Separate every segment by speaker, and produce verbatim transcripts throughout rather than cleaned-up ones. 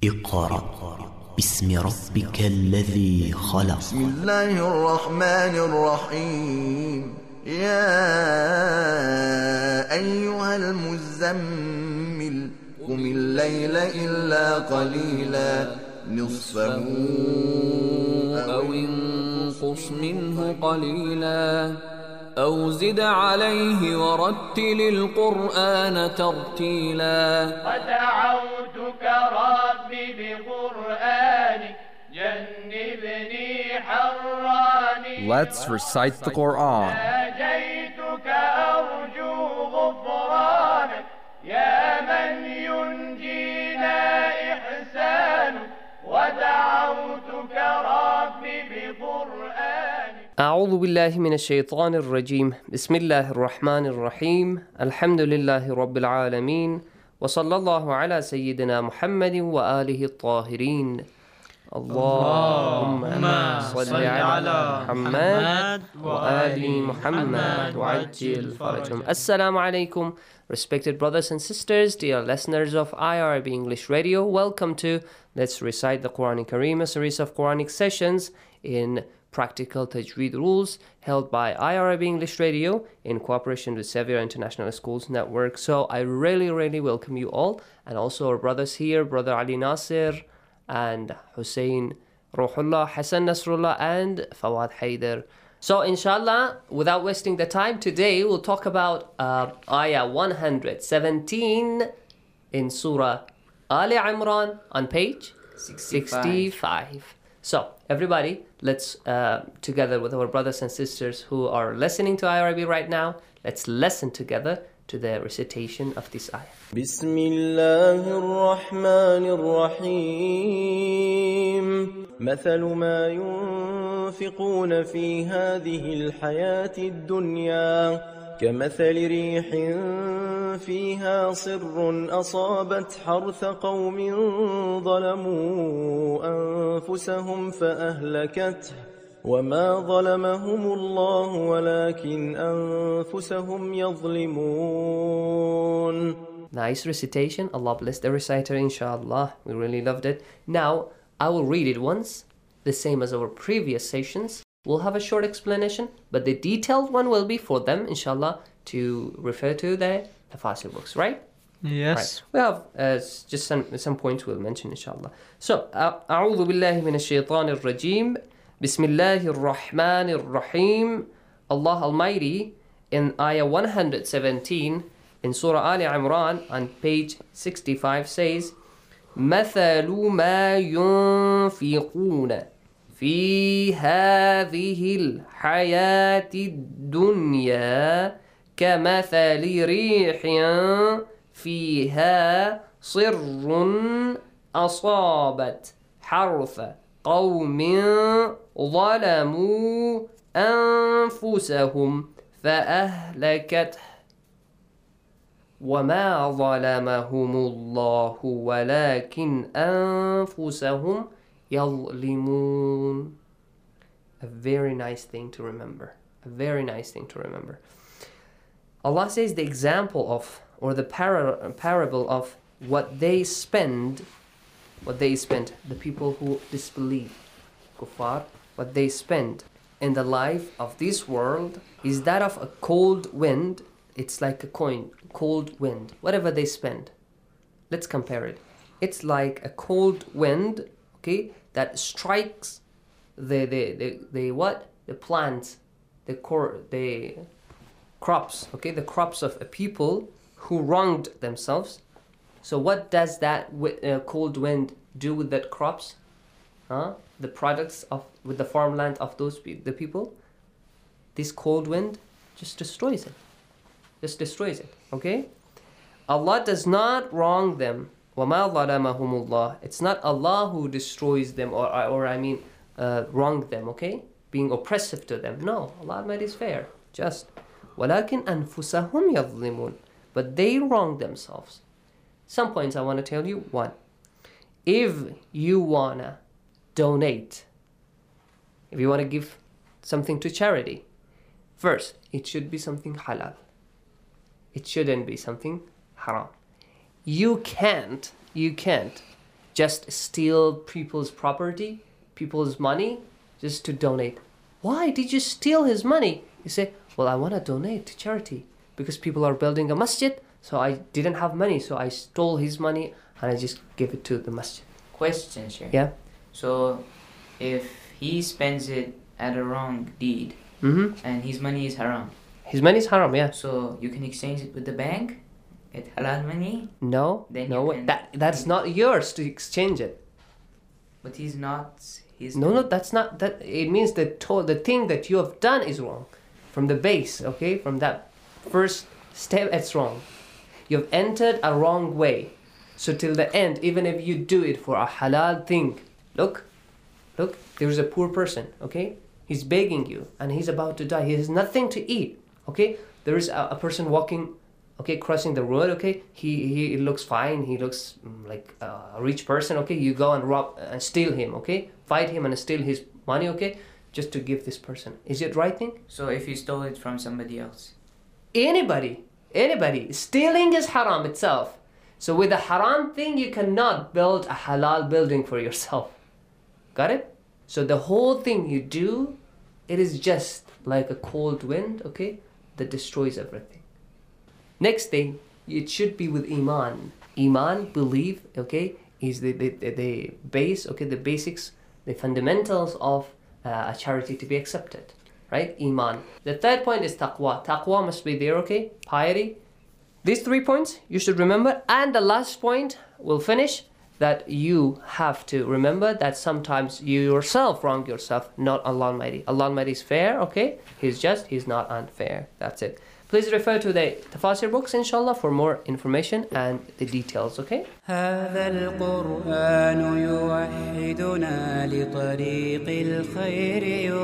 Speaker 1: اقرأ باسم ربك الذي خلق.
Speaker 2: بسم الله الرحمن الرحيم. يا أيها المزمل قم الليل إلا قليلا نصفه
Speaker 3: أو انقص منه قليلا أو زد عليه ورتل القرآن ترتيلا.
Speaker 4: ودعوتك ربي بقرآنك جنبني حراني.
Speaker 5: Let's recite the Quran.
Speaker 4: ناجيتك أرجو غفرانك يا من ينجينا إحسانك. ودعوتك ربي بقرآنك.
Speaker 6: أعوذ بالله من الشيطان الرجيم. بسم الله الرحمن الرحيم. الحمد لله رب العالمين وصلى الله على سيدنا محمد وآله الطاهرين. اللهم صل على محمد وآل محمد وعجل فرجهم. Assalamu alaikum, respected brothers and sisters, dear listeners of I R B English Radio. Welcome to Let's Recite the Quran Kareem, a series of Quranic sessions in practical tajweed rules held by I R B English Radio in cooperation with Sevier International Schools Network. So I really, really welcome you all, and also our brothers here, Brother Ali Nasir and Hussein Ruhullah, Hassan Nasrullah, and Fawad Haider. So inshallah, without wasting the time, today we'll talk about uh, ayah one hundred seventeen in Surah Ali Imran on page sixty-five. So everybody, let's uh, together with our brothers and sisters who are listening to I R B right now, let's listen together to the recitation of this ayah.
Speaker 7: بسم الله الرحمن الرحيم. مثل ما ينفقون في هذه الحياة الدنيا كمثل ريح فيها صر أصابت حرث قوم ظلموا أنفسهم فأهلكته وما ظلمهم الله ولكن أنفسهم يظلمون.
Speaker 6: Nice recitation. Allah bless the reciter, inshallah. We really loved it. Now, I will read it once, the same as our previous sessions. We'll have a short explanation, but the detailed one will be for them, inshallah, to refer to the tafasir books, right?
Speaker 8: Yes.
Speaker 6: Right. We have uh, just some, some points we'll mention, inshallah. So, أعوذ بالله من الشيطان الرجيم. بسم الله الرحمن الرحيم. Allah Almighty in ayah one hundred seventeen in Surah Ali Imran on page sixty-five says, مثل ما ينفقون في هذه الحياة الدنيا كمثل ريح فيها صر أصابت حرث قوم ظلموا أنفسهم فأهلكته وما ظلمهم الله ولكن أنفسهم يظلمون. A very nice thing to remember. A very nice thing to remember. Allah says the example of, or the para- parable of what they spend, what they spend, the people who disbelieve, kuffar, what they spend in the life of this world is that of a cold wind. It's like a coin, cold wind, whatever they spend. Let's compare it. It's like a cold wind, okay, that strikes the the the, the what? The plants, the core, the crops, okay, the crops of a people who wronged themselves. So what does that uh, cold wind do with that crops? Huh? The products of with the farmland of those pe- the people. This cold wind just destroys it. Just destroys it. Okay? Allah does not wrong them. وَمَا ظَلَمَهُمُ اللَّهِ. It's not Allah who destroys them or or I mean uh, wrong them. Okay? Being oppressive to them. No, Allah Almighty is fair, just. وَلَكِنْ أَنفُسَهُمْ يَظْلِمُونَ. But they wrong themselves. Some points I want to tell you. One, if you wanna donate, if you want to give something to charity, first, it should be something halal. It shouldn't be something haram. You can't, you can't just steal people's property, people's money, just to donate. Why did you steal his money? You say, well, I want to donate to charity because people are building a masjid, so I didn't have money, so I stole his money and I just give it to the masjid.
Speaker 8: Question, Sheikh.
Speaker 6: Yeah?
Speaker 8: So, if he spends it at a wrong deed,
Speaker 6: Mm-hmm.
Speaker 8: and his money is haram,
Speaker 6: His money is haram, yeah.
Speaker 8: so you can exchange it with the bank, get halal money,
Speaker 6: No,
Speaker 8: Then
Speaker 6: no,
Speaker 8: you
Speaker 6: way.
Speaker 8: can-
Speaker 6: that that's not yours to exchange it.
Speaker 8: but he's not. He's
Speaker 6: No, no, that's not that. It means the to- the thing that you have done is wrong, from the base. Okay, from that first step, it's wrong. You've entered a wrong way. So till the end, even if you do it for a halal thing, look, look, there's a poor person. Okay, he's begging you, and he's about to die. He has nothing to eat. Okay, there is a, a person walking. Okay, crossing the road. Okay, he he looks fine. He looks mm, like a rich person. Okay, you go and rob and steal him. Okay, fight him and steal his money. Okay, just to give this person. Is it right thing?
Speaker 8: So if you stole it from somebody else,
Speaker 6: Anybody, anybody, stealing is haram itself. So with a haram thing, you cannot build a halal building for yourself. Got it? So the whole thing you do, it is just like a cold wind. Okay, that destroys everything. Next thing, it should be with iman. Iman, belief, okay, is the, the, the, the base, okay, the basics, the fundamentals of uh, a charity to be accepted, right? Iman. The third point is taqwa. Taqwa must be there, okay? Piety. These three points you should remember. And the last point, we'll finish, that you have to remember that sometimes you yourself wrong yourself, not Allah Almighty. Allah Almighty is fair, okay? He's just, He's not unfair. That's it. Please refer to the Tafasir books, inshallah, for more information and the details, okay?
Speaker 9: هذا القرآن يوحدنا لطريق الخير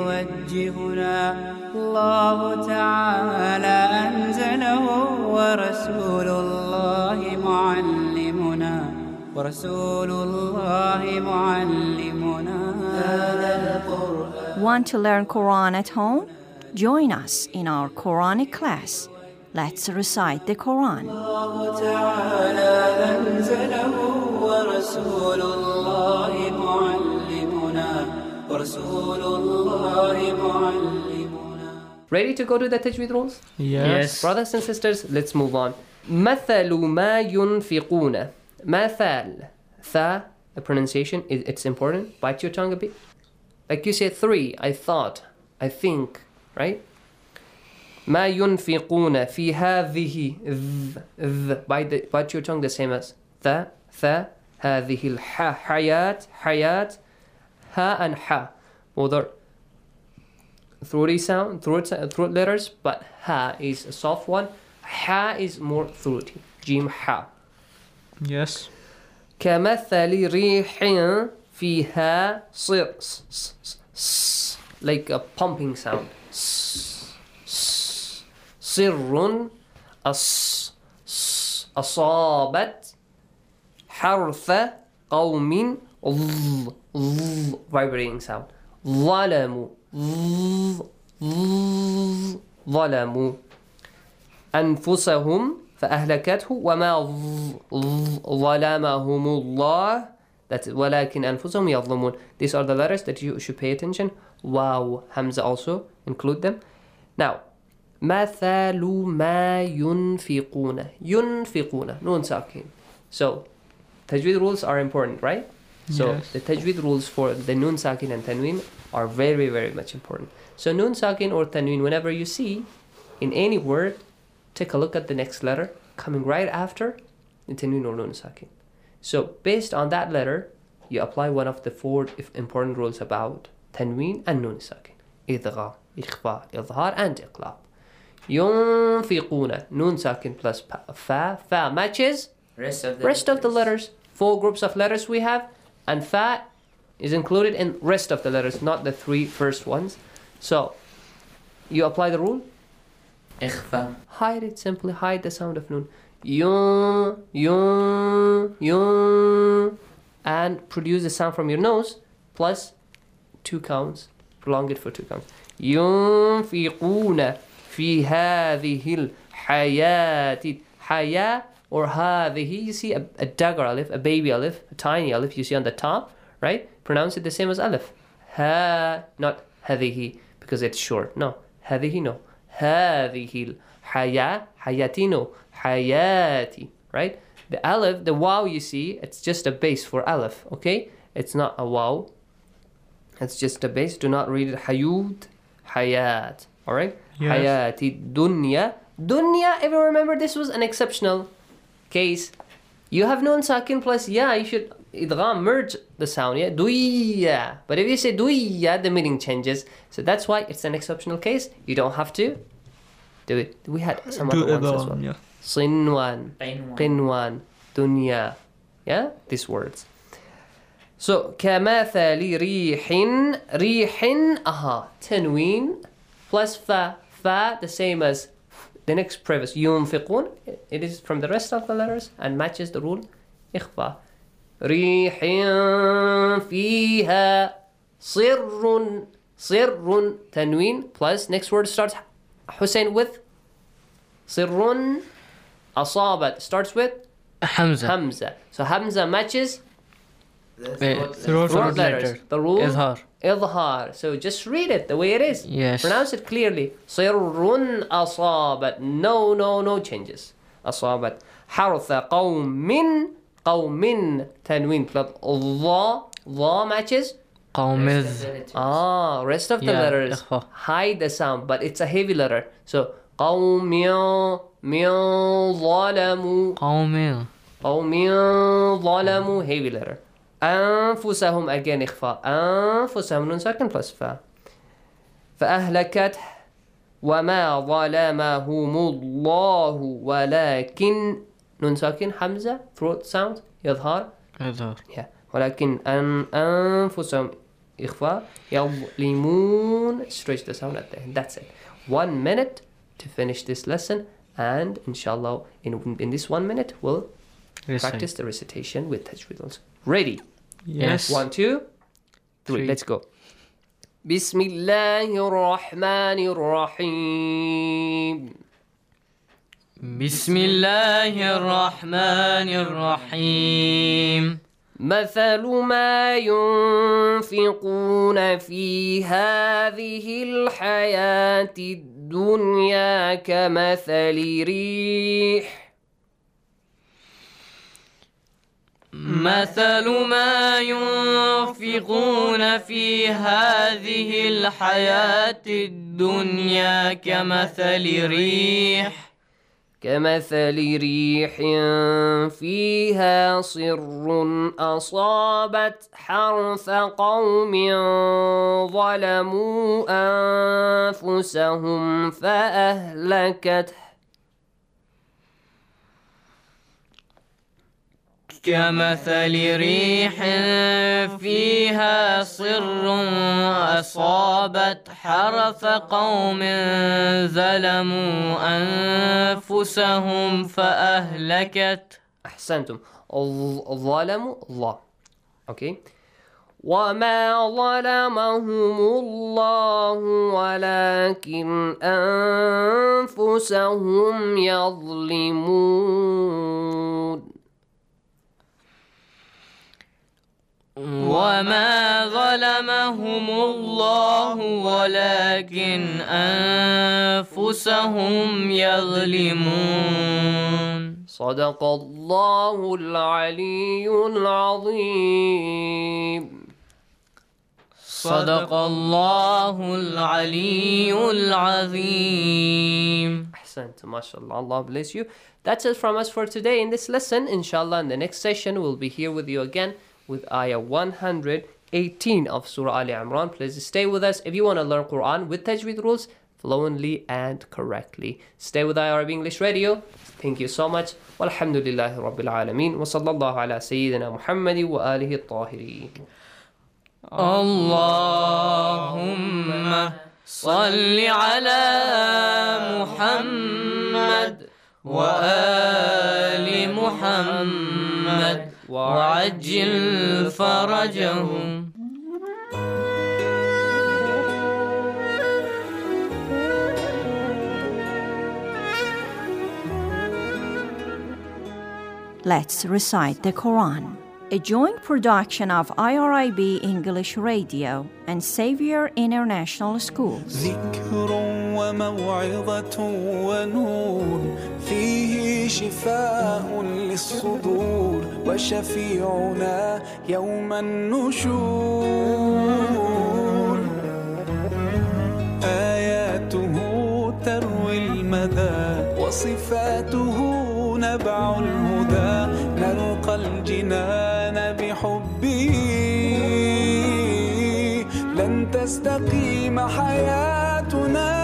Speaker 9: يوجهنا الله تعالى أنزله ورسول الله معلمنا ورسول الله معلمنا هذا القرآن.
Speaker 10: Want to learn Quran at home? Join us in our Quranic class. Let's recite the Quran.
Speaker 9: الله تعالى أنزله ورسول الله معلمنا ورسول الله معلمنا.
Speaker 6: Ready to go to the tajweed rules?
Speaker 5: Yes.
Speaker 6: Brothers and sisters, let's move on. مثل ما ينفقون. مثل. Tha, the pronunciation, it, it's important. Bite your tongue a bit. Like you said three, I thought, I think, right? ما ينفقون في هذه ذ ذ. Bite, the, bite your tongue the same as th, th. هذه الح حياة حياة ha and ha. Both are throaty sound, throat, throat letters, but ha is a soft one. Ha is more throaty. Jim ha.
Speaker 5: Yes.
Speaker 6: كمثل ريح فيها صر like a pumping sound. صر أص أصابت حرث قوم vibrating sound. ظلموا ظلموا أنفسهم فأهلكته وما ظلمهم الله. That's it. ولكن أنفسهم يظلمون. These are the letters that you should pay attention. Wow, Hamza also, include them. Now, مثل ما ينفقون. ينفقون. Nun sakin. So, tajweed rules are important, right? So,
Speaker 5: Yes.
Speaker 6: the tajweed rules for the nun sakin and tanween are very, very much important. So, nun sakin or tanween, whenever you see in any word, take a look at the next letter coming right after the tanween or nun sakin. So based on that letter, you apply one of the four important rules about tanween and nun sakin. إدغام, إخفاء, إظهار and إقلاب. ينفقون, nun sakin plus fa, fa matches
Speaker 8: rest of the
Speaker 6: rest of the letters. Four groups of letters we have, and fa is included in rest of the letters, not the three first ones. So you apply the rule.
Speaker 8: إخفاء.
Speaker 6: Hide it, simply hide the sound of nun. Yun, yun, yun. And produce the sound from your nose plus two counts. Prolong it for two counts. ينفقون في هذه الحياة. حياة or هذه. You see a, a dagger alif, a baby alif, a tiny alif you see on the top, right? Pronounce it the same as alif. Ha, not هذه because it's short. No, هذه no. هذه الحياة, حياتي no. حياتي, right? The alif, the waw you see, it's just a base for alif, okay? It's not a waw. It's just a base. Do not read it hayud, hayat, alright?
Speaker 5: Yes.
Speaker 6: Hayati dunya. Dunya, if you remember, this was an exceptional case. You have nun sakin plus ya, you should idgham, merge the sound, yeah? Duya. But if you say duya, the meaning changes. So that's why it's an exceptional case. You don't have to do it. We had some
Speaker 5: Do
Speaker 6: other ones as
Speaker 5: idgham,
Speaker 6: well.
Speaker 5: yeah.
Speaker 6: Sinwan,
Speaker 8: Qinwan.
Speaker 6: qinwan, dunya. Yeah, these words. So, كمثل ريح, ريح, aha, tanween plus fa, fa, the same as the next preface, ينفقون. It is from the rest of the letters and matches the rule. إخفاء. ريح فيها صر, صر, tanween plus next word starts Hussein with صر. أصابت starts with
Speaker 5: Hamza.
Speaker 6: Hamza. So Hamza matches
Speaker 5: Throat
Speaker 6: throat letters.
Speaker 5: letter.
Speaker 6: The rule
Speaker 5: Izhar.
Speaker 6: إظهار. So just read it the way it is.
Speaker 5: Yes.
Speaker 6: Pronounce it clearly. صر أصابت. No, no, no changes. أصابت. حرث قوم, قوم, tanween plus ضا, ضا matches.
Speaker 5: قومز.
Speaker 6: Ah, rest of the
Speaker 5: Yeah,
Speaker 6: letters
Speaker 5: إخفاء.
Speaker 6: hide the sound, but it's a heavy letter. So قوم من ظلموا.
Speaker 5: قوم.
Speaker 6: قوم ظلموا, heavy letter. أنفسهم, again إخفاء. أنفسهم, nun ساكن plus فا. فأهلكت وما ظلمهم الله ولكن nun ساكن حمزة, throat sound, يظهر.
Speaker 5: إظهار.
Speaker 6: Yeah. ولكن أن أنفسهم إخفاء يظلمون, stretch the sound at the end. That's it. One minute to finish this lesson, and inshallah in, in this one minute we'll
Speaker 5: Recite.
Speaker 6: practice the recitation with tajweed. Ready?
Speaker 5: Yes.
Speaker 6: One, two, three.
Speaker 5: Three.
Speaker 6: Let's go. بسم الله الرحمن الرحيم.
Speaker 5: بسم الله الرحمن الرحيم.
Speaker 6: مثل ما ينفقون في هذه الحياة الدنيا كمثل ريح
Speaker 5: مثل ما ينفقون في هذه الحياة الدنيا كمثل ريح
Speaker 6: كمثل ريح فيها صر أصابت حرث قوم ظلموا أنفسهم فأهلكته
Speaker 5: كمثل ريح فيها صر أصابت حرث قوم ظلموا أنفسهم فأهلكت.
Speaker 6: أحسنتم. ظلموا الله. Okay. وما ظلمهم الله ولكن أنفسهم يظلمون.
Speaker 5: وما ظلمهم الله ولكن أنفسهم يظلمون.
Speaker 6: صدق الله العلي العظيم.
Speaker 5: صدق الله العلي العظيم.
Speaker 6: أحسنت. MashaAllah. Allah bless you. That's it from us for today in this lesson. Inshallah, in the next session, we'll be here with you again with ayah one hundred eighteen of Surah Ali Imran. Please stay with us if you want to learn Quran with tajweed rules fluently and correctly. Stay with I R B English Radio. Thank you so much. Walhamdulillahi Rabbil Alameen. Wa sallallahu ala Sayyidina Muhammadi wa alihi at-tahirin.
Speaker 5: اللهم صل على محمد وآل محمد وعجل فرجهم.
Speaker 10: Let's recite the Quran. A joint production of I R I B English Radio and Xavier International Schools.
Speaker 11: ذكر وموعظة ونور فيه شفاء للصدور وشفيعنا يوم النشور آياته تروي المدى وصفاته نبع الهدى نلقى الجنان بحبه لن تستقيم حياتنا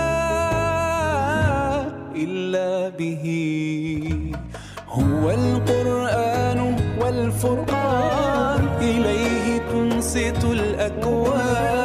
Speaker 11: إلا به هو القرآن والفرقان إليه تنصت الأكوان